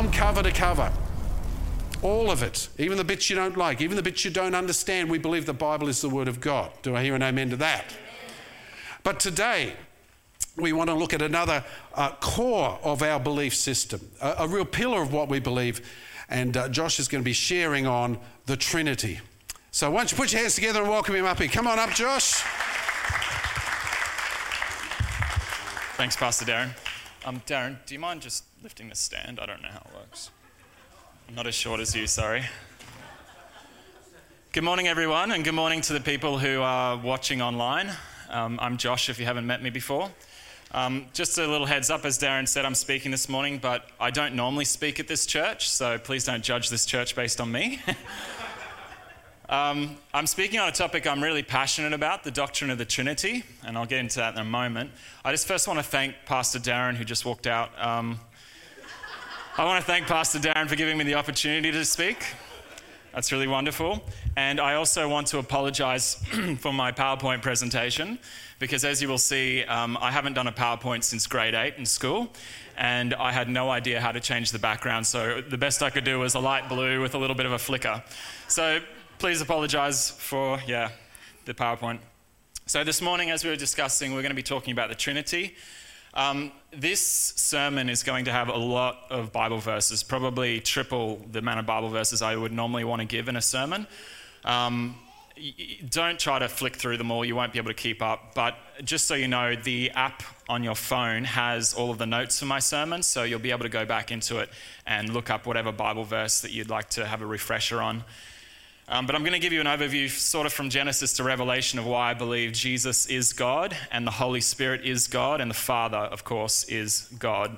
from cover to cover. All of it, even the bits you don't like, even the bits you don't understand, we believe the Bible is the Word of God. Do I hear an amen to that? But today, we want to look at another core of our belief system, a real pillar of what we believe, and Josh is going to be sharing on the Trinity. So why don't you put your hands together and welcome him up here. Come on up, Josh. Thanks, Pastor Darren. Darren, do you mind just lifting the stand? I don't know how it works. I'm not as short as you, sorry. Good morning, everyone, and good morning to the people who are watching online. I'm Josh, if you haven't met me before. Just a little heads up, as Darren said, I'm speaking this morning, but I don't normally speak at this church, so please don't judge this church based on me. I'm speaking on a topic I'm really passionate about, the doctrine of the Trinity, and I'll get into that in a moment. I just first want to thank Pastor Darren, who just walked out. I want to thank Pastor Darren for giving me the opportunity to speak. That's really wonderful. And I also want to apologize for my PowerPoint presentation, because as you will see, I haven't done a PowerPoint since grade 8 in school, and I had no idea how to change the background, so the best I could do was a light blue with a little bit of a flicker. So please apologize for, the PowerPoint. So this morning, as we were discussing, we're going to be talking about the Trinity. This sermon is going to have a lot of Bible verses, probably triple the amount of Bible verses I would normally want to give in a sermon. Don't try to flick through them all, you won't be able to keep up, but just so you know, the app on your phone has all of the notes for my sermon, so you'll be able to go back into it and look up whatever Bible verse that you'd like to have a refresher on. But I'm going to give you an overview sort of from Genesis to Revelation of why I believe Jesus is God and the Holy Spirit is God and the Father, of course, is God.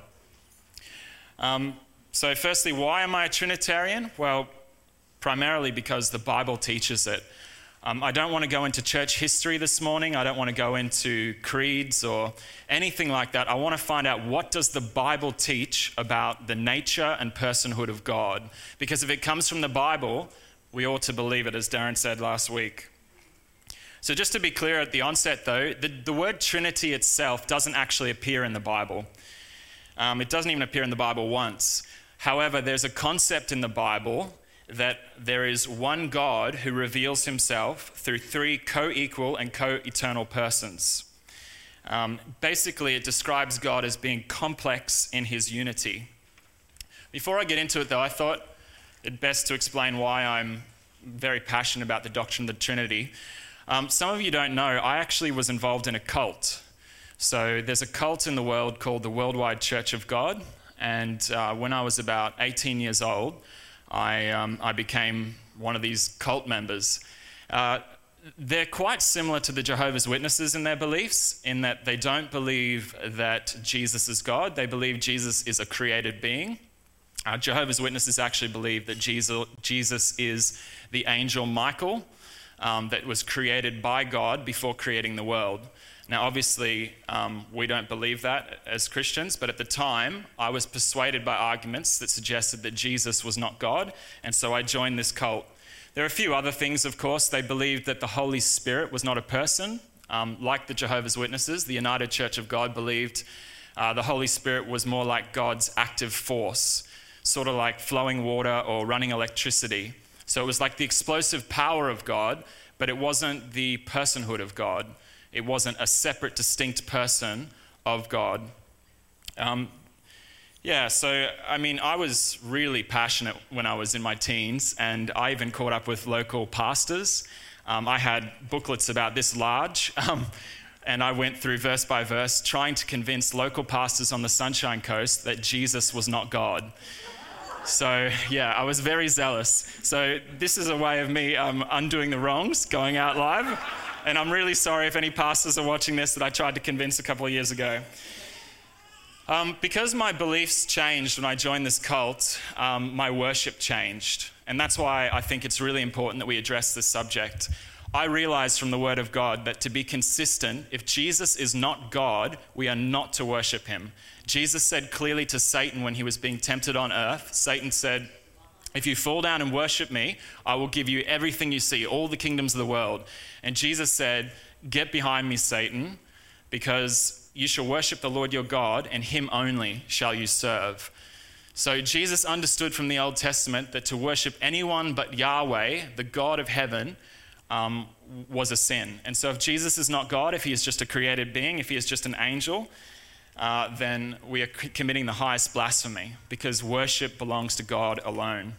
So firstly, why am I a Trinitarian? Well, primarily because the Bible teaches it. I don't want to go into church history this morning. I don't want to go into creeds or anything like that. I want to find out, what does the Bible teach about the nature and personhood of God? Because if it comes from the Bible, we ought to believe it, as Darren said last week. So just to be clear at the onset though, the word Trinity itself doesn't actually appear in the Bible. It doesn't even appear in the Bible once. However, there's a concept in the Bible that there is one God who reveals himself through three co-equal and co-eternal persons. Basically, it describes God as being complex in his unity. Before I get into it though, I thought it's best to explain why I'm very passionate about the doctrine of the Trinity. Some of you don't know, I actually was involved in a cult. So there's a cult in the world called the Worldwide Church of God, and when I was about 18 years old, I became one of these cult members. They're quite similar to the Jehovah's Witnesses in their beliefs, in that they don't believe that Jesus is God. They believe Jesus is a created being. Jehovah's Witnesses actually believe that Jesus is the angel Michael that was created by God before creating the world. Now, obviously, we don't believe that as Christians, but at the time, I was persuaded by arguments that suggested that Jesus was not God, and so I joined this cult. There are a few other things, of course. They believed that the Holy Spirit was not a person. Like the Jehovah's Witnesses, the United Church of God believed the Holy Spirit was more like God's active force, sort of like flowing water or running electricity. So it was like the explosive power of God, but it wasn't the personhood of God. It wasn't a separate, distinct person of God. I was really passionate when I was in my teens, and I even caught up with local pastors. I had booklets about this large, and I went through verse by verse trying to convince local pastors on the Sunshine Coast that Jesus was not God. So I was very zealous. So this is a way of me undoing the wrongs, going out live. And I'm really sorry if any pastors are watching this that I tried to convince a couple of years ago. Because my beliefs changed when I joined this cult, my worship changed. And that's why I think it's really important that we address this subject. I realized from the Word of God that to be consistent, if Jesus is not God, we are not to worship him. Jesus said clearly to Satan when he was being tempted on earth, Satan said, "If you fall down and worship me, I will give you everything you see, all the kingdoms of the world." And Jesus said, "Get behind me, Satan, because you shall worship the Lord your God, and him only shall you serve." So Jesus understood from the Old Testament that to worship anyone but Yahweh, the God of heaven, was a sin. And so if Jesus is not God, if he is just a created being, if he is just an angel, then we are committing the highest blasphemy, because worship belongs to God alone.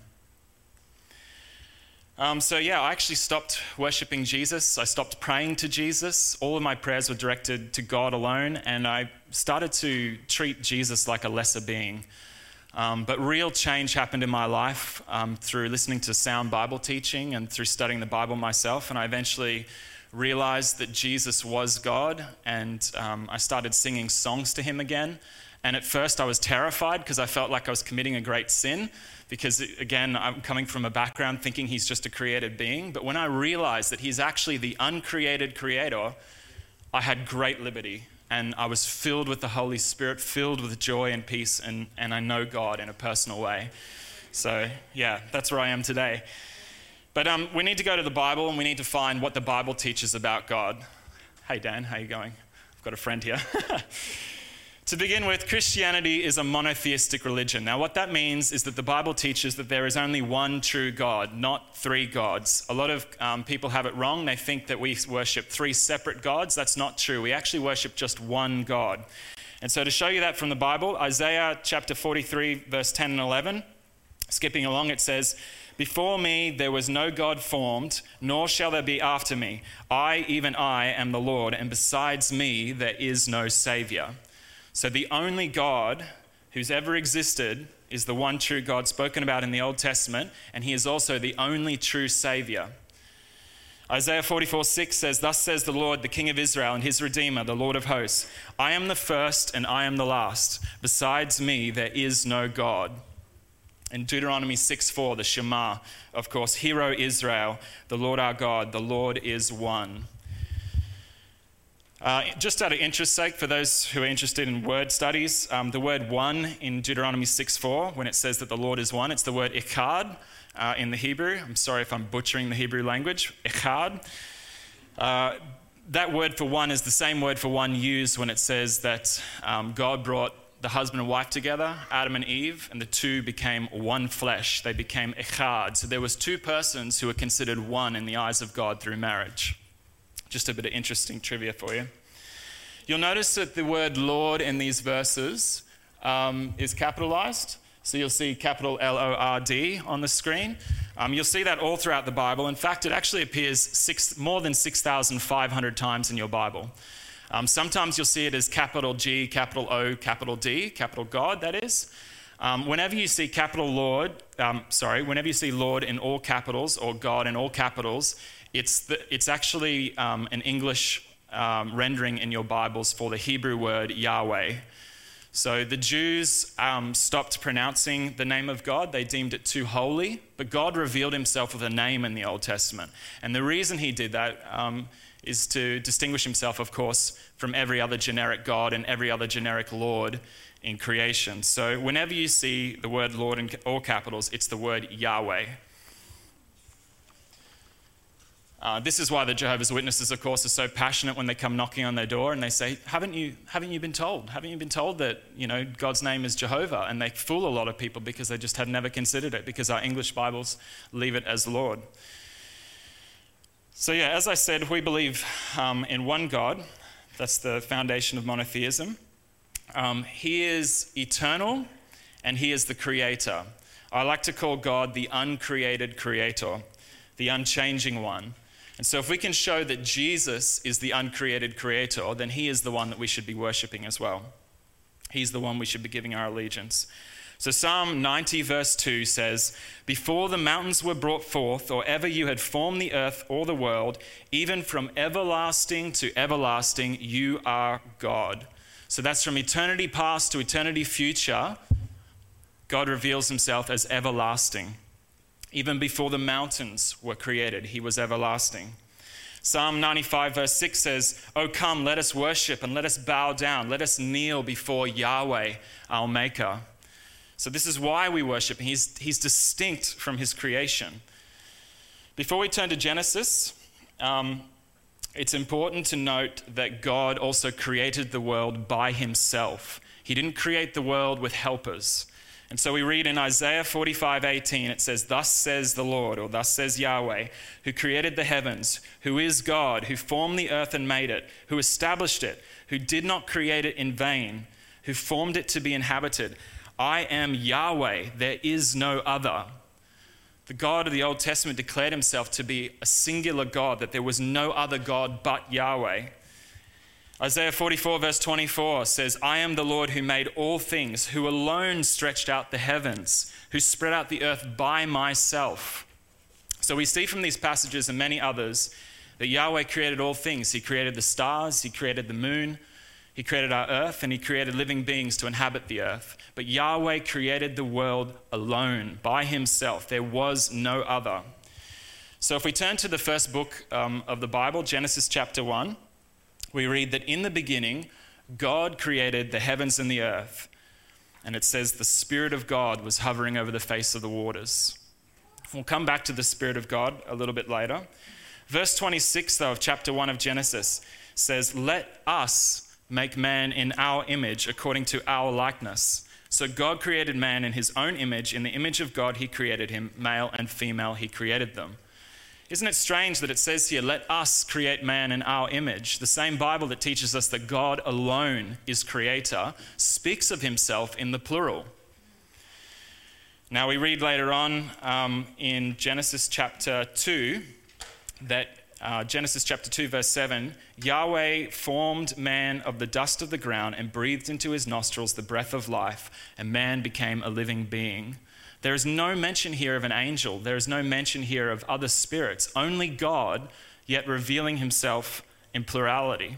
I actually stopped worshiping Jesus. I stopped praying to Jesus. All of my prayers were directed to God alone, and I started to treat Jesus like a lesser being. But real change happened in my life through listening to sound Bible teaching and through studying the Bible myself, and I eventually realized that Jesus was God, and I started singing songs to him again. And at first I was terrified because I felt like I was committing a great sin, because again, I'm coming from a background thinking he's just a created being. But when I realized that he's actually the uncreated creator, I had great liberty, and I was filled with the Holy Spirit, filled with joy and peace, and I know God in a personal way. So yeah, that's where I am today. But we need to go to the Bible, and we need to find what the Bible teaches about God. Hey Dan, how you going? I've got a friend here. To begin with, Christianity is a monotheistic religion. Now, what that means is that the Bible teaches that there is only one true God, not three gods. A lot of people have it wrong. They think that we worship three separate gods. That's not true. We actually worship just one God. And so to show you that from the Bible, Isaiah chapter 43, verse 10 and 11, skipping along, it says, "Before me there was no God formed, nor shall there be after me. I, even I, am the Lord, and besides me there is no Savior." So the only God who's ever existed is the one true God spoken about in the Old Testament, and he is also the only true Savior. Isaiah 44:6 says, "Thus says the Lord, the King of Israel and his Redeemer, the Lord of hosts, I am the first and I am the last. Besides me there is no God." In Deuteronomy 6:4, the Shema, of course, "Hear, O Israel, the Lord our God, the Lord is one." Just out of interest's sake, for those who are interested in word studies, the word one in Deuteronomy 6:4, when it says that the Lord is one, it's the word echad in the Hebrew. I'm sorry if I'm butchering the Hebrew language. Echad. That word for one is the same word for one used when it says that God brought the husband and wife together, Adam and Eve, and the two became one flesh. They became echad. So there was two persons who were considered one in the eyes of God through marriage. Just a bit of interesting trivia for you. You'll notice that the word Lord in these verses is capitalized. So you'll see capital L-O-R-D on the screen. You'll see that all throughout the Bible. In fact, it actually appears more than 6,500 times in your Bible. Sometimes you'll see it as capital G, capital O, capital D, capital God, that is. Whenever you see whenever you see Lord in all capitals or God in all capitals, it's actually an English rendering in your Bibles for the Hebrew word Yahweh. So the Jews stopped pronouncing the name of God. They deemed it too holy, but God revealed himself with a name in the Old Testament. And the reason he did that is to distinguish himself, of course, from every other generic God and every other generic Lord in creation. So whenever you see the word Lord in all capitals, it's the word Yahweh. This is why the Jehovah's Witnesses, of course, are so passionate when they come knocking on their door and they say, haven't you been told? Haven't you been told that, God's name is Jehovah? And they fool a lot of people because they just have never considered it, because our English Bibles leave it as Lord. So yeah, as I said, we believe in one God. That's the foundation of monotheism. He is eternal and he is the creator. I like to call God the uncreated creator, the unchanging one. And so if we can show that Jesus is the uncreated creator, then he is the one that we should be worshipping as well. He's the one we should be giving our allegiance. So Psalm 90 verse 2 says, "Before the mountains were brought forth, or ever you had formed the earth or the world, even from everlasting to everlasting, you are God." So that's from eternity past to eternity future. God reveals himself as everlasting. Even before the mountains were created, he was everlasting. Psalm 95 verse 6 says, "Oh come, let us worship and let us bow down. Let us kneel before Yahweh, our maker." So this is why we worship. He's distinct from his creation. Before we turn to Genesis, it's important to note that God also created the world by himself. He didn't create the world with helpers. And so we read in Isaiah 45:18, it says, "Thus says the Lord," or "Thus says Yahweh, who created the heavens, who is God, who formed the earth and made it, who established it, who did not create it in vain, who formed it to be inhabited. I am Yahweh, there is no other." The God of the Old Testament declared himself to be a singular God, that there was no other God but Yahweh. Isaiah 44 verse 24 says, "I am the Lord who made all things, who alone stretched out the heavens, who spread out the earth by myself." So we see from these passages and many others that Yahweh created all things. He created the stars, he created the moon, he created our earth, and he created living beings to inhabit the earth. But Yahweh created the world alone, by himself. There was no other. So if we turn to the first book of the Bible, Genesis chapter 1, we read that in the beginning, God created the heavens and the earth. And it says the Spirit of God was hovering over the face of the waters. We'll come back to the Spirit of God a little bit later. Verse 26, though, of chapter 1 of Genesis says, "Let us make man in our image, according to our likeness." So God created man in his own image. In the image of God, he created him. Male and female, he created them. Isn't it strange that it says here, "Let us create man in our image"? The same Bible that teaches us that God alone is creator speaks of himself in the plural. Now we read later on in Genesis chapter 2 that Genesis chapter 2 verse 7, "Yahweh formed man of the dust of the ground and breathed into his nostrils the breath of life, and man became a living being." There is no mention here of an angel. There is no mention here of other spirits. Only God, yet revealing himself in plurality.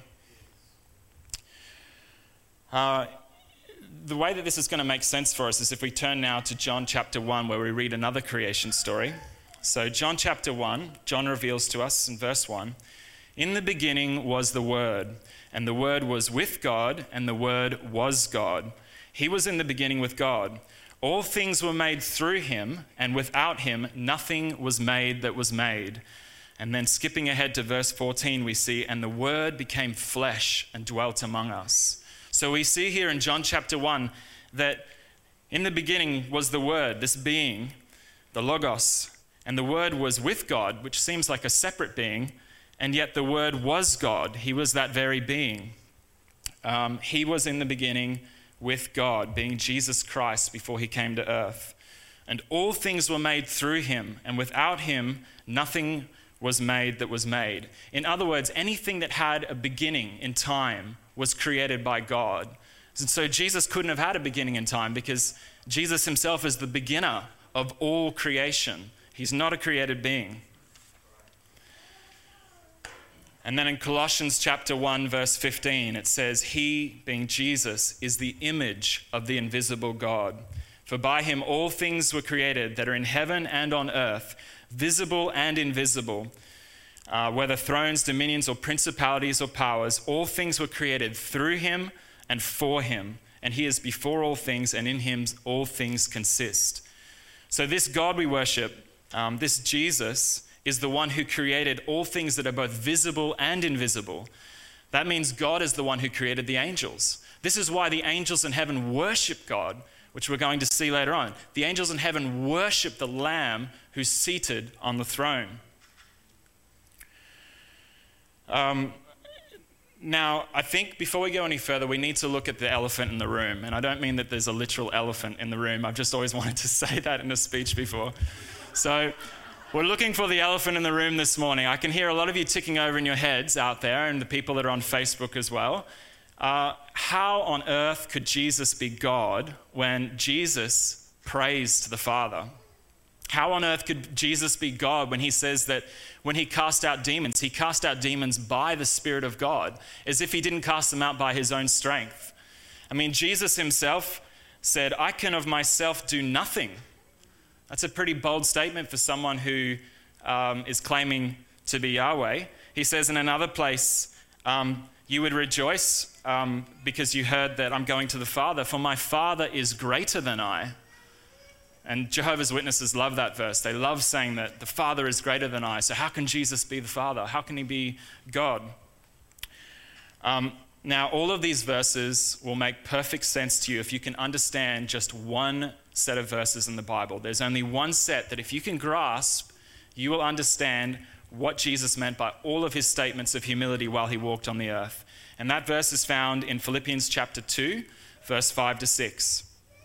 The way that this is going to make sense for us is if we turn now to John chapter 1, where we read another creation story. So John chapter 1, John reveals to us in verse 1, "In the beginning was the Word, and the Word was with God, and the Word was God. He was in the beginning with God. All things were made through him, and without him nothing was made that was made." And then skipping ahead to verse 14, we see, "And the Word became flesh and dwelt among us." So we see here in John chapter 1 that in the beginning was the Word, this being, the Logos, and the Word was with God, which seems like a separate being, and yet the Word was God. He was that very being. He was in the beginning with God, being Jesus Christ before he came to earth. "And all things were made through him, and without him nothing was made that was made." In other words, anything that had a beginning in time was created by God. And so Jesus couldn't have had a beginning in time because Jesus himself is the beginner of all creation. He's not a created being. And then in Colossians chapter 1, verse 15, it says, "He," being Jesus, "is the image of the invisible God. For by him all things were created that are in heaven and on earth, visible and invisible, whether thrones, dominions, or principalities or powers. All things were created through him and for him. And he is before all things, and in him all things consist." So this God we worship, this Jesus, is the one who created all things that are both visible and invisible. That means God is the one who created the angels. This is why the angels in heaven worship God, which we're going to see later on. The angels in heaven worship the Lamb who's seated on the throne. Now, I think before we go any further, we need to look at the elephant in the room. And I don't mean that there's a literal elephant in the room. I've just always wanted to say that in a speech before. So we're looking for the elephant in the room this morning. I can hear a lot of you ticking over in your heads out there, and the people that are on Facebook as well. How on earth could Jesus be God when Jesus prays to the Father? How on earth could Jesus be God when he says that when he cast out demons by the Spirit of God, as if he didn't cast them out by his own strength? I mean, Jesus himself said, "I can of myself do nothing." That's a pretty bold statement for someone who is claiming to be Yahweh. He says in another place, "You would rejoice because you heard that I'm going to the Father, for my Father is greater than I." And Jehovah's Witnesses love that verse. They love saying that the Father is greater than I. So how can Jesus be the Father? How can he be God? Now, all of these verses will make perfect sense to you if you can understand just one set of verses in the Bible. There's only one set that if you can grasp, you will understand what Jesus meant by all of his statements of humility while he walked on the earth. And that verse is found in Philippians chapter 2, verse 5 to 6.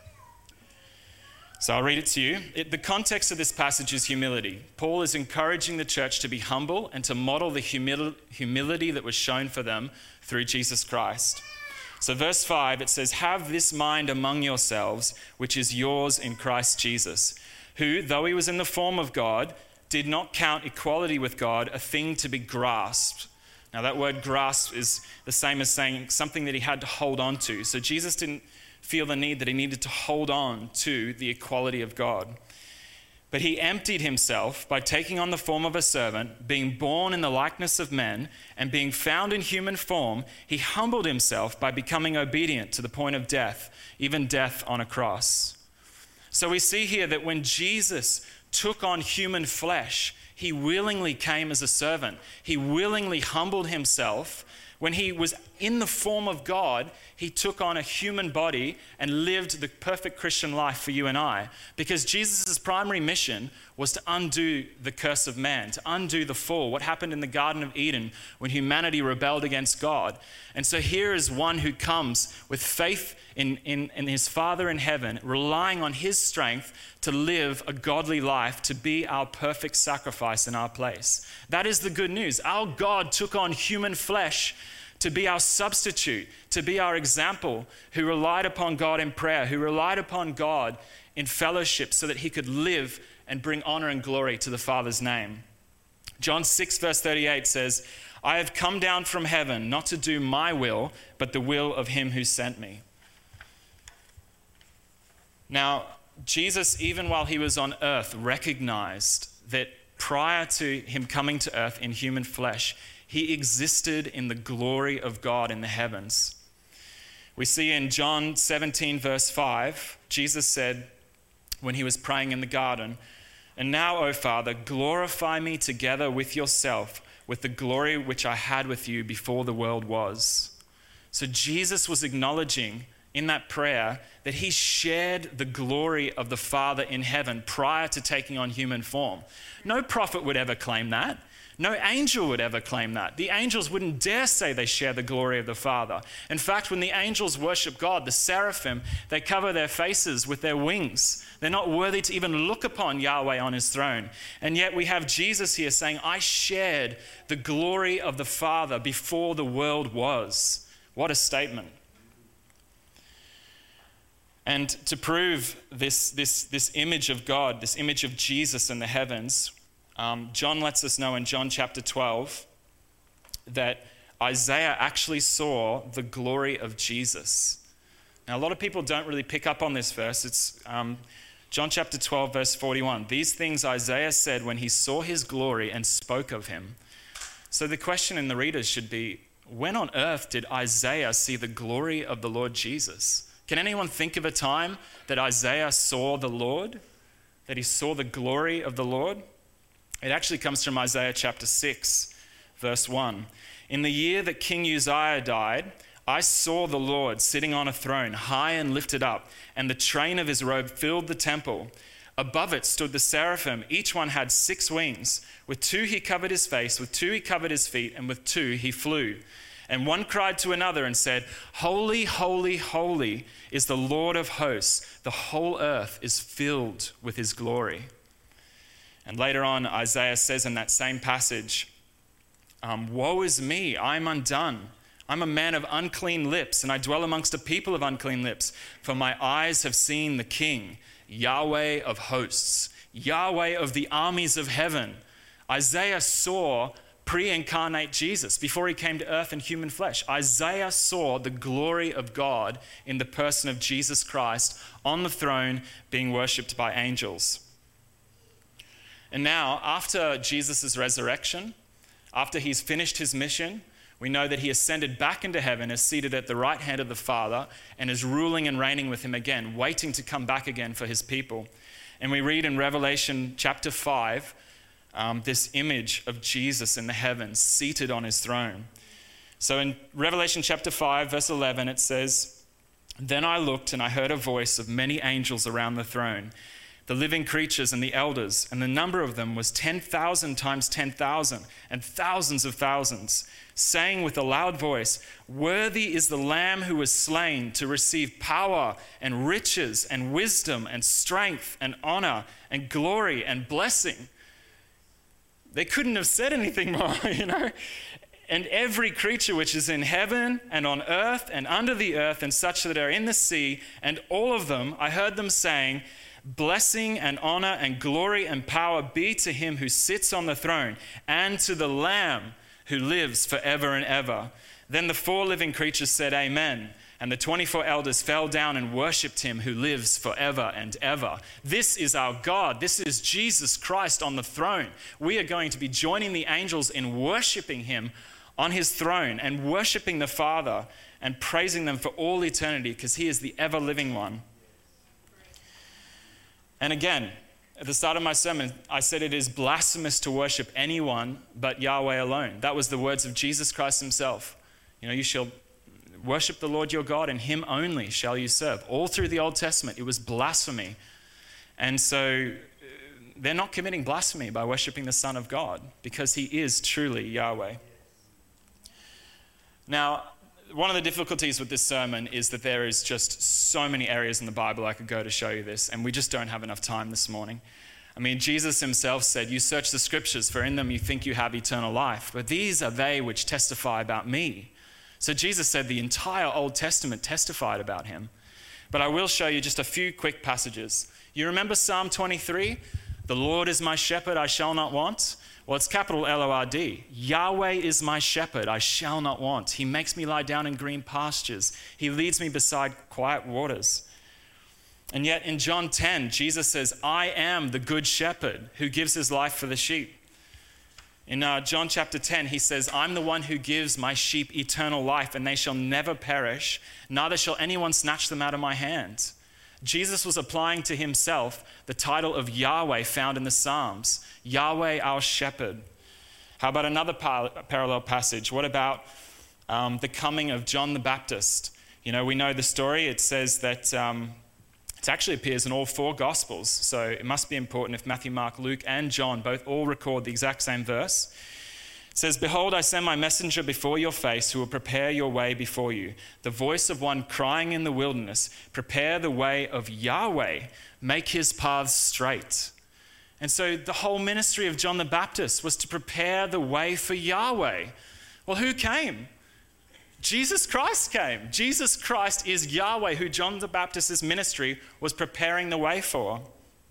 So I'll read it to you. The context of this passage is humility. Paul is encouraging the church to be humble and to model the humility that was shown for them through Jesus Christ. So verse 5, it says, "Have this mind among yourselves, which is yours in Christ Jesus, who, though he was in the form of God, did not count equality with God a thing to be grasped." Now that word grasp is the same as saying something that he had to hold on to. So Jesus didn't feel the need that he needed to hold on to the equality of God. But he emptied himself by taking on the form of a servant, being born in the likeness of men, and being found in human form, he humbled himself by becoming obedient to the point of death, even death on a cross. So we see here that when Jesus took on human flesh, he willingly came as a servant. He willingly humbled himself. When he was in the form of God, he took on a human body and lived the perfect Christian life for you and I. Because Jesus' primary mission was to undo the curse of man, to undo the fall, what happened in the Garden of Eden when humanity rebelled against God. And so here is one who comes with faith in his Father in heaven, relying on his strength to live a godly life, to be our perfect sacrifice in our place. That is the good news. Our God took on human flesh to be our substitute, to be our example, who relied upon God in prayer, who relied upon God in fellowship so that he could live and bring honor and glory to the Father's name. John 6 verse 38 says, "I have come down from heaven not to do my will, but the will of him who sent me." Now, Jesus, even while he was on earth, recognized that prior to him coming to earth in human flesh, he existed in the glory of God in the heavens. We see in John 17 verse 5, Jesus said when he was praying in the garden, "And now, O Father, glorify me together with yourself, with the glory which I had with you before the world was." So Jesus was acknowledging in that prayer that he shared the glory of the Father in heaven prior to taking on human form. No prophet would ever claim that. No angel would ever claim that. The angels wouldn't dare say they share the glory of the Father. In fact, when the angels worship God, the seraphim, they cover their faces with their wings. They're not worthy to even look upon Yahweh on his throne. And yet we have Jesus here saying, "I shared the glory of the Father before the world was." What a statement. And to prove this image of God, this image of Jesus in the heavens, John lets us know in John chapter 12 that Isaiah actually saw the glory of Jesus. Now, a lot of people don't really pick up on this verse. It's John chapter 12, verse 41. "These things Isaiah said when he saw his glory and spoke of him." So the question in the readers should be, when on earth did Isaiah see the glory of the Lord Jesus? Can anyone think of a time that Isaiah saw the Lord, that he saw the glory of the Lord? It actually comes from Isaiah chapter 6, verse 1. "In the year that King Uzziah died, I saw the Lord sitting on a throne, high and lifted up, and the train of his robe filled the temple. Above it stood the seraphim. Each one had 6 wings. With 2 he covered his face, with 2 he covered his feet, and with 2 he flew. And one cried to another and said, 'Holy, holy, holy is the Lord of hosts. The whole earth is filled with his glory.'" And later on, Isaiah says in that same passage, "Woe is me, I am undone. I'm a man of unclean lips, and I dwell amongst a people of unclean lips. For my eyes have seen the King, Yahweh of hosts, Yahweh of the armies of heaven." Isaiah saw pre-incarnate Jesus before he came to earth in human flesh. Isaiah saw the glory of God in the person of Jesus Christ on the throne being worshipped by angels. And now, after Jesus' resurrection, after he's finished his mission, we know that he ascended back into heaven, is seated at the right hand of the Father, and is ruling and reigning with him again, waiting to come back again for his people. And we read in Revelation chapter 5, this image of Jesus in the heavens, seated on his throne. So in Revelation chapter 5, verse 11, it says, Then I looked and I heard a voice of many angels around the throne, the living creatures and the elders, and the number of them was 10,000 times 10,000 and thousands of thousands, saying with a loud voice, "Worthy is the Lamb who was slain to receive power and riches and wisdom and strength and honor and glory and blessing." They couldn't have said anything more, And every creature which is in heaven and on earth and under the earth and such that are in the sea, and all of them, I heard them saying, "Blessing and honor and glory and power be to him who sits on the throne and to the Lamb who lives forever and ever." Then the 4 living creatures said, "Amen." And the 24 elders fell down and worshipped him who lives forever and ever. This is our God. This is Jesus Christ on the throne. We are going to be joining the angels in worshiping him on his throne and worshiping the Father and praising them for all eternity because he is the ever-living one. And again, at the start of my sermon, I said it is blasphemous to worship anyone but Yahweh alone. That was the words of Jesus Christ himself. You shall worship the Lord your God, and him only shall you serve. All through the Old Testament, it was blasphemy. And so they're not committing blasphemy by worshiping the Son of God because he is truly Yahweh. Now, one of the difficulties with this sermon is that there is just so many areas in the Bible I could go to show you this, and we just don't have enough time this morning. Jesus himself said, "You search the scriptures, for in them you think you have eternal life, but these are they which testify about me." So Jesus said the entire Old Testament testified about him. But I will show you just a few quick passages. You remember Psalm 23? "The Lord is my shepherd, I shall not want." Well, it's capital L-O-R-D. Yahweh is my shepherd, I shall not want. He makes me lie down in green pastures. He leads me beside quiet waters. And yet in John 10, Jesus says, "I am the good shepherd who gives his life for the sheep." In John chapter 10, he says, "I'm the one who gives my sheep eternal life, and they shall never perish, neither shall anyone snatch them out of my hand." Jesus was applying to himself the title of Yahweh found in the Psalms, Yahweh our shepherd. How about another parallel passage? What about the coming of John the Baptist? We know the story. It says that it actually appears in all 4 Gospels, so it must be important if Matthew, Mark, Luke, and John both all record the exact same verse. It says, "Behold, I send my messenger before your face who will prepare your way before you. The voice of one crying in the wilderness, prepare the way of Yahweh, make his paths straight." And so the whole ministry of John the Baptist was to prepare the way for Yahweh. Well, who came? Jesus Christ came. Jesus Christ is Yahweh, who John the Baptist's ministry was preparing the way for.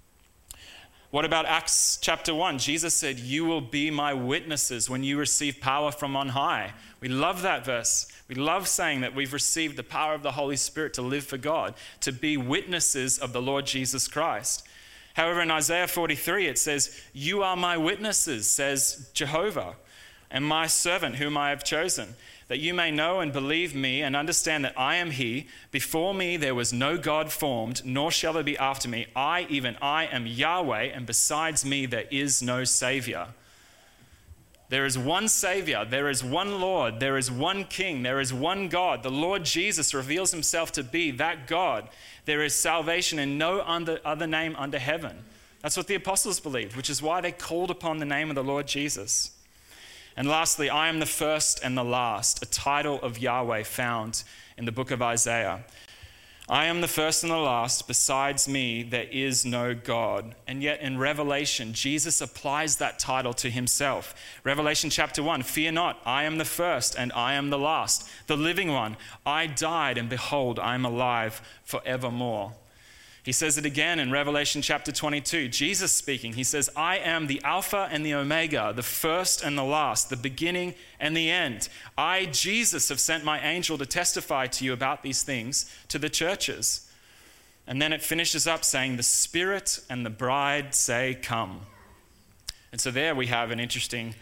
What about Acts chapter 1? Jesus said, "You will be my witnesses when you receive power from on high." We love that verse. We love saying that we've received the power of the Holy Spirit to live for God, to be witnesses of the Lord Jesus Christ. However, in Isaiah 43, it says, "You are my witnesses, says Jehovah, and my servant whom I have chosen, that you may know and believe me and understand that I am he. Before me there was no God formed, nor shall there be after me. I, even I, am Yahweh, and besides me there is no Savior." There is one Savior, there is one Lord, there is one King, there is one God. The Lord Jesus reveals himself to be that God. There is salvation in no other name under heaven. That's what the apostles believed, which is why they called upon the name of the Lord Jesus. And lastly, "I am the first and the last," a title of Yahweh found in the book of Isaiah. "I am the first and the last, besides me there is no God." And yet in Revelation, Jesus applies that title to himself. Revelation chapter 1, "Fear not, I am the first and I am the last, the living one. I died, and behold, I am alive forevermore." He says it again in Revelation chapter 22, Jesus speaking. He says, "I am the Alpha and the Omega, the first and the last, the beginning and the end. I, Jesus, have sent my angel to testify to you about these things to the churches." And then it finishes up saying, "The Spirit and the bride say, come." And so there we have an interesting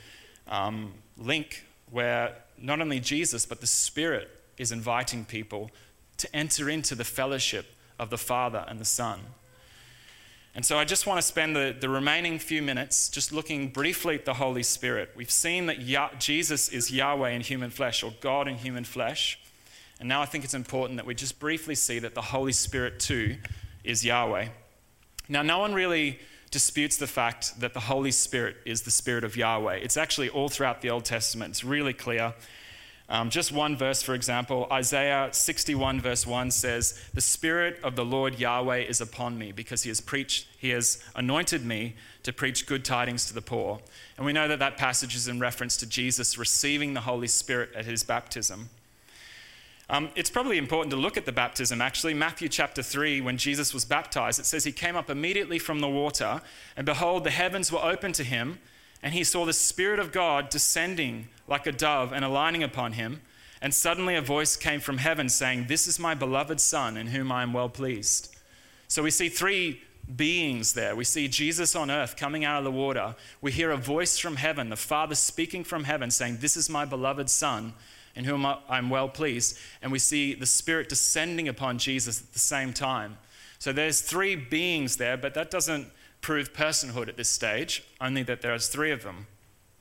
link where not only Jesus, but the Spirit is inviting people to enter into the fellowship of the Father and the Son. And so I just want to spend the remaining few minutes just looking briefly at the Holy Spirit. We've seen that Jesus is Yahweh in human flesh, or God in human flesh. And now I think it's important that we just briefly see that the Holy Spirit too is Yahweh. Now, no one really disputes the fact that the Holy Spirit is the Spirit of Yahweh. It's actually all throughout the Old Testament. It's really clear. Just one verse, for example, Isaiah 61 verse 1 says, "The Spirit of the Lord Yahweh is upon me because he has anointed me to preach good tidings to the poor." And we know that that passage is in reference to Jesus receiving the Holy Spirit at his baptism. It's probably important to look at the baptism, actually. Matthew chapter 3, when Jesus was baptized, it says he came up immediately from the water, and behold, the heavens were opened to him, and he saw the Spirit of God descending like a dove and alighting upon him. And suddenly a voice came from heaven saying, "This is my beloved Son, in whom I am well pleased." So we see three beings there. We see Jesus on earth coming out of the water. We hear a voice from heaven, the Father speaking from heaven saying, "This is my beloved Son, in whom I'm well pleased." And we see the Spirit descending upon Jesus at the same time. So there's three beings there, but that doesn't prove personhood at this stage, only that there's three of them.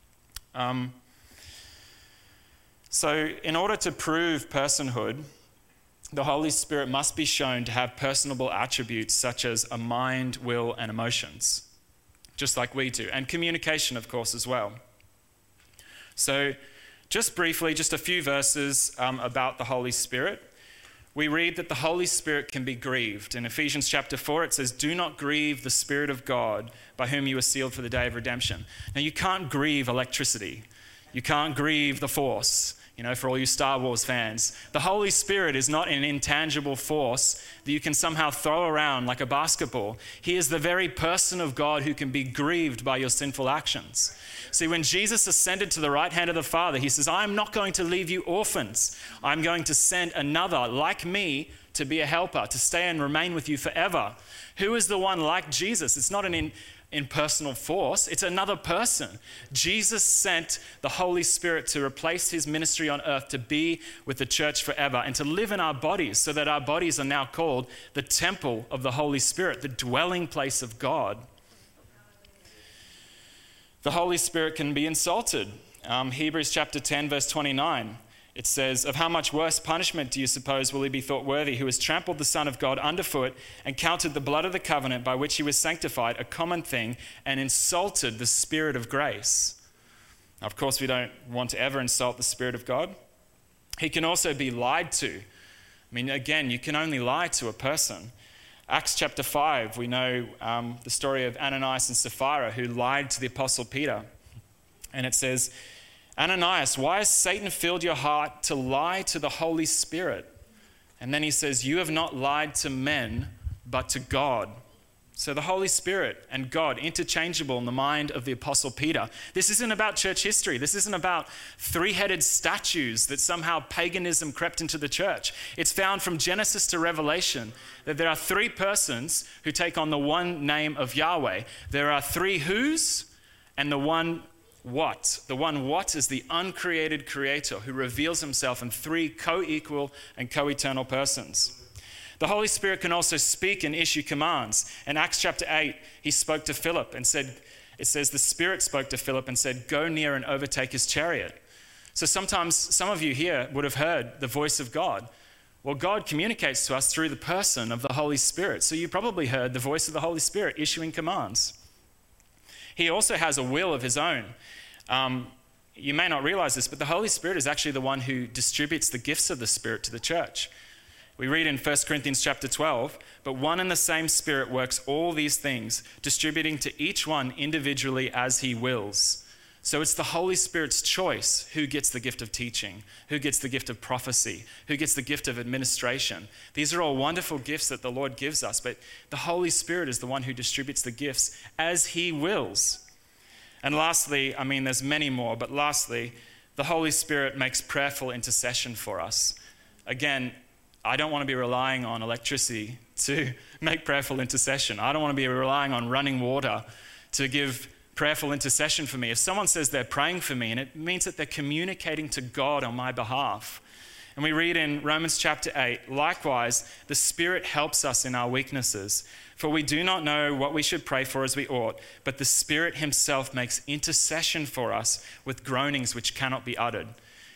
So in order to prove personhood, the Holy Spirit must be shown to have personable attributes such as a mind, will, and emotions, just like we do, and communication, of course, as well. So just briefly, just a few verses about the Holy Spirit. We read that the Holy Spirit can be grieved. In Ephesians chapter 4, it says, "Do not grieve the Spirit of God, by whom you are sealed for the day of redemption." Now, you can't grieve electricity. You can't grieve the Force, for all you Star Wars fans. The Holy Spirit is not an intangible force that you can somehow throw around like a basketball. He is the very person of God who can be grieved by your sinful actions. See, when Jesus ascended to the right hand of the Father, he says, "I am not going to leave you orphans. I'm going to send another like me to be a helper, to stay and remain with you forever." Who is the one like Jesus? It's not an impersonal force. It's another person. Jesus sent the Holy Spirit to replace his ministry on earth, to be with the church forever and to live in our bodies, so that our bodies are now called the temple of the Holy Spirit, the dwelling place of God. The Holy Spirit can be insulted. Hebrews chapter 10, verse 29, it says, "Of how much worse punishment do you suppose will he be thought worthy, who has trampled the Son of God underfoot and counted the blood of the covenant by which he was sanctified a common thing and insulted the Spirit of grace?" Now, of course, we don't want to ever insult the Spirit of God. He can also be lied to. Again, you can only lie to a person. Acts chapter 5, we know the story of Ananias and Sapphira who lied to the Apostle Peter. And it says, "Ananias, why has Satan filled your heart to lie to the Holy Spirit?" And then he says, "You have not lied to men, but to God." So the Holy Spirit and God, interchangeable in the mind of the Apostle Peter. This isn't about church history. This isn't about three-headed statues that somehow paganism crept into the church. It's found from Genesis to Revelation that there are three persons who take on the one name of Yahweh. There are three whos and the one what. The one what is the uncreated creator who reveals himself in three co-equal and co-eternal persons. The Holy Spirit can also speak and issue commands. In Acts chapter 8, he spoke to Philip and said, it says the Spirit spoke to Philip and said, "Go near and overtake his chariot." So sometimes some of you here would have heard the voice of God. Well, God communicates to us through the person of the Holy Spirit. So you probably heard the voice of the Holy Spirit issuing commands. He also has a will of his own. You may not realize this, but the Holy Spirit is actually the one who distributes the gifts of the Spirit to the church. We read in 1 Corinthians chapter 12, "But one and the same Spirit works all these things, distributing to each one individually as he wills." So it's the Holy Spirit's choice who gets the gift of teaching, who gets the gift of prophecy, who gets the gift of administration. These are all wonderful gifts that the Lord gives us, but the Holy Spirit is the one who distributes the gifts as he wills. And lastly, there's many more, but lastly, the Holy Spirit makes prayerful intercession for us. Again, I don't want to be relying on electricity to make prayerful intercession. I don't want to be relying on running water to give prayerful intercession for me. If someone says they're praying for me, and it means that they're communicating to God on my behalf. And we read in Romans chapter 8, "Likewise, the Spirit helps us in our weaknesses. For we do not know what we should pray for as we ought, but the Spirit himself makes intercession for us with groanings which cannot be uttered."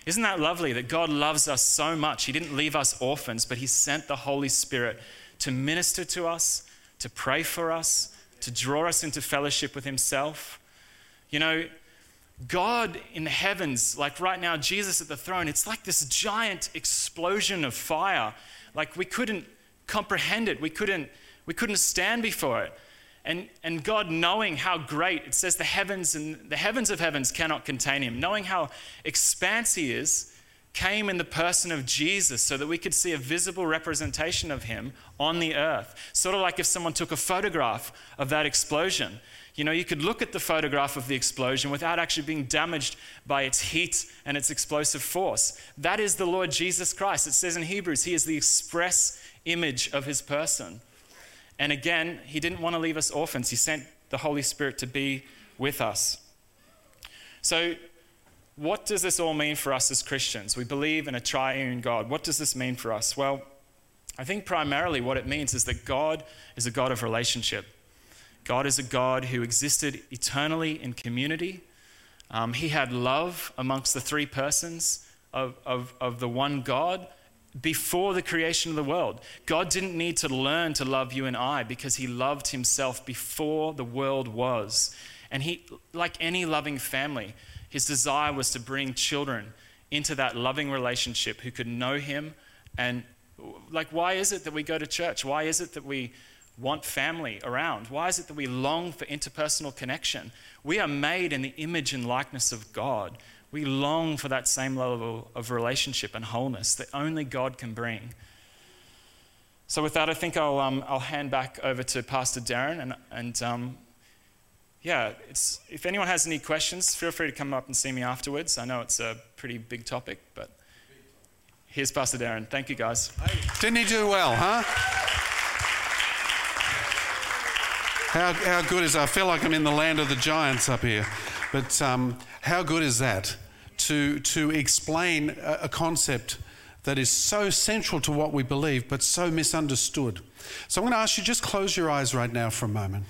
Isn't that lovely that God loves us so much? He didn't leave us orphans, but he sent the Holy Spirit to minister to us, to pray for us, to draw us into fellowship with himself. You know, God in the heavens, like right now, Jesus at the throne, it's like this giant explosion of fire. Like we couldn't comprehend it. We couldn't stand before it. And God, knowing how great, it says the heavens of heavens cannot contain him, knowing how expanse he is, came in the person of Jesus so that we could see a visible representation of him on the earth. Sort of like if someone took a photograph of that explosion. You know, you could look at the photograph of the explosion without actually being damaged by its heat and its explosive force. That is the Lord Jesus Christ. It says in Hebrews, he is the express image of his person. And again, he didn't want to leave us orphans. He sent the Holy Spirit to be with us. So what does this all mean for us as Christians? We believe in a triune God. What does this mean for us? Well, I think primarily what it means is that God is a God of relationship. God is a God who existed eternally in community. He had love amongst the three persons of the one God before the creation of the world. God didn't need to learn to love you and I because he loved himself before the world was. And he, like any loving family, his desire was to bring children into that loving relationship who could know him. And like, why is it that we go to church? Why is it that we want family around? Why is it that we long for interpersonal connection? We are made in the image and likeness of God. We long for that same level of relationship and wholeness that only God can bring. So with that, I think I'll hand back over to Pastor Darren. And if anyone has any questions, feel free to come up and see me afterwards. I know it's a pretty big topic, but here's Pastor Darren. Thank you, guys. Didn't he do well, huh? How good is that? I feel like I'm in the land of the giants up here. But how good is that to explain a concept that is so central to what we believe, but so misunderstood? So I'm going to ask you, just close your eyes right now for a moment.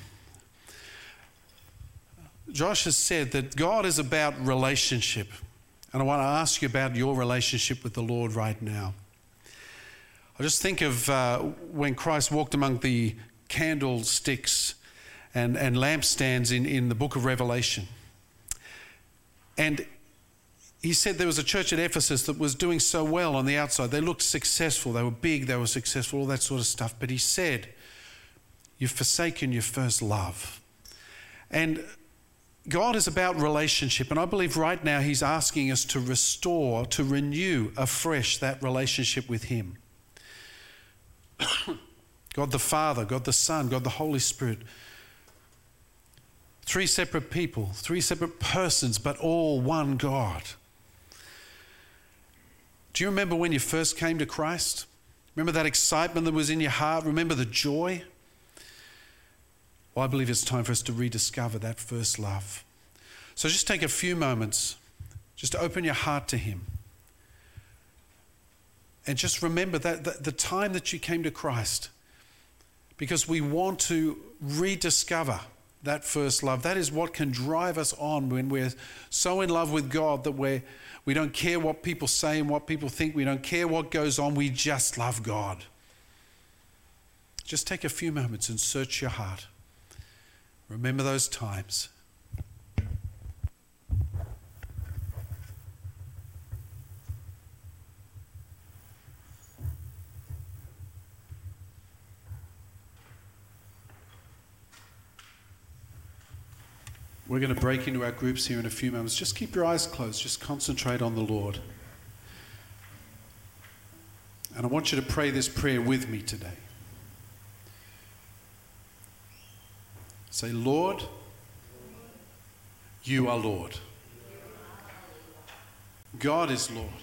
Josh has said that God is about relationship. And I want to ask you about your relationship with the Lord right now. I just think of when Christ walked among the candlesticks and lampstands in the book of Revelation. And he said there was a church at Ephesus that was doing so well on the outside. They looked successful. They were big. They were successful, all that sort of stuff. But he said, you've forsaken your first love. And God is about relationship. And I believe right now he's asking us to restore, to renew afresh that relationship with him. God the Father, God the Son, God the Holy Spirit. Three separate people, three separate persons, but all one God. Do you remember when you first came to Christ? Remember that excitement that was in your heart? Remember the joy? Well, I believe it's time for us to rediscover that first love. So just take a few moments, just to open your heart to him. And just remember that the time that you came to Christ, because we want to rediscover that first love. That is what can drive us on when we're so in love with God that we don't care what people say and what people think. We don't care what goes on. We just love God. Just take a few moments and search your heart. Remember those times. We're going to break into our groups here in a few moments. Just keep your eyes closed. Just concentrate on the Lord. And I want you to pray this prayer with me today. Say, Lord, you are Lord. God is Lord.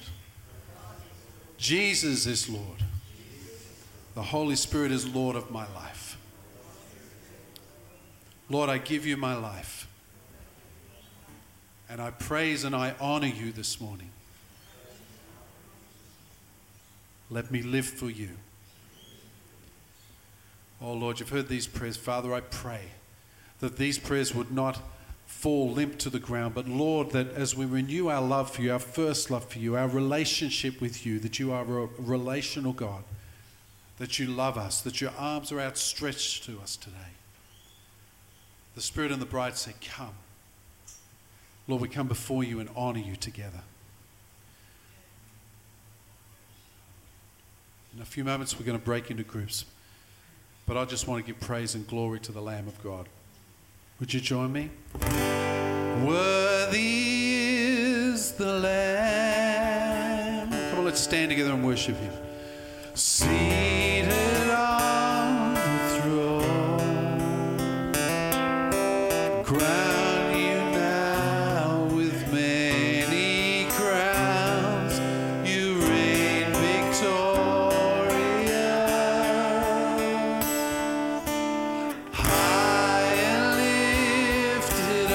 Jesus is Lord. The Holy Spirit is Lord of my life. Lord, I give you my life. And I praise and I honor you this morning. Let me live for you. Oh Lord, you've heard these prayers. Father, I pray that these prayers would not fall limp to the ground. But Lord, that as we renew our love for you, our first love for you, our relationship with you, that you are a relational God, that you love us, that your arms are outstretched to us today. The Spirit and the bride say, come. Lord, we come before you and honor you together. In a few moments, we're going to break into groups. But I just want to give praise and glory to the Lamb of God. Would you join me? Worthy is the Lamb. Come on, let's stand together and worship him. Seated on the throne, crown you now with many crowns. You reign victorious, high and lifted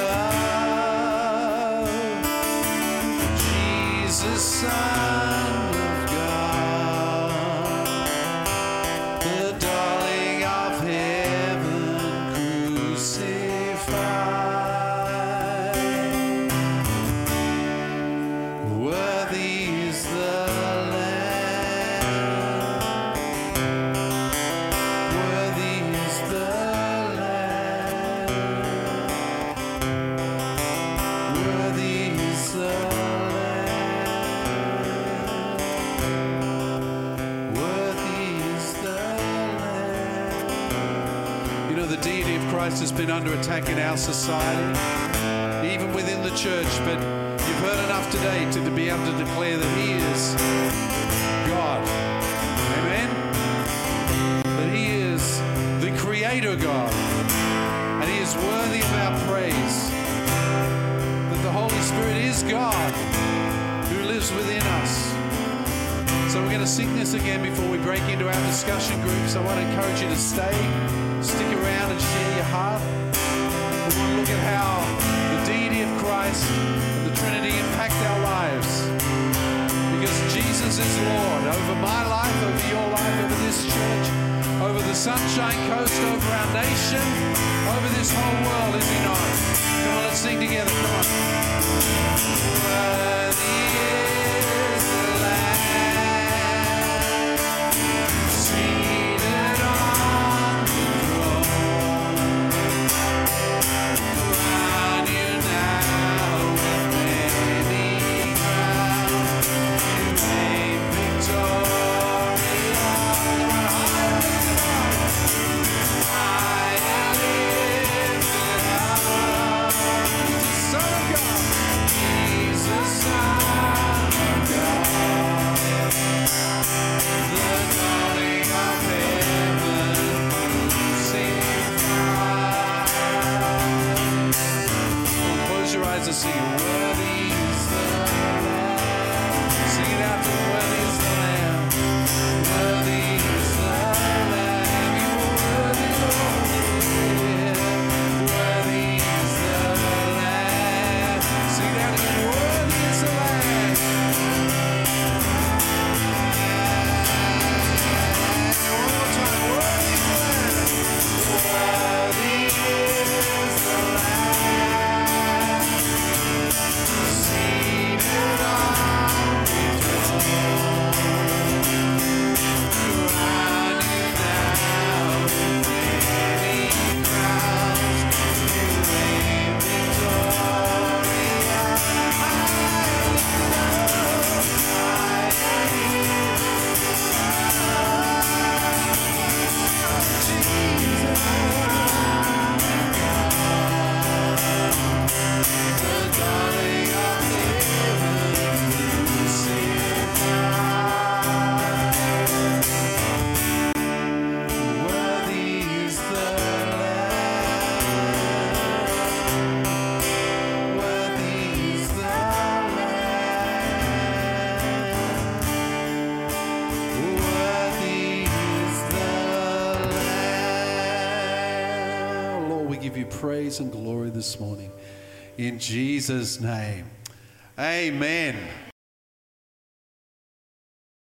up, Jesus, Son of God, the darling of heaven crucified. Worthy is the Lamb. Worthy is the Lamb. Worthy is the Lamb. Worthy is the Lamb. You know, the deity of Christ has been under attack in our society, even within the church, but you've heard enough today to be able to declare that he is God. Amen? That he is the Creator God, and he is worthy of our praise. That the Holy Spirit is God who lives within us. So we're going to sing this again before we break into our discussion groups. I want to encourage you to stay, stick around and share your heart. We want to look at how the deity of Christ and the Trinity impact our lives. Because Jesus is Lord over my life, over your life, over this church, over the Sunshine Coast, over our nation, over this whole world, is he not? Come on, let's sing together. Come on. Worthy is the Lamb, seated on the throne. Crown you now with many crowns. You reign victorious. High and lifted up, Son of God, Jesus, Son of God, the darling of heaven crucified. Close your eyes and sing. Worthy is the Lamb. Sing it out to him. Worthy is the Lamb. Worthy is the Lamb. You are worthy, Lord. Worthy is the Lamb. Sing it out again. Worthy is the Lamb. One more time. Worthy is the Lamb. Worthy is the Lamb. Seated on the throne. Crown you now with many crowns. You reign victorious. The darling of heaven crucified. Worthy is the Lamb. Worthy is the Lamb. Worthy is the Lamb. Lord, we give you praise and glory this morning. In Jesus' name. Amen.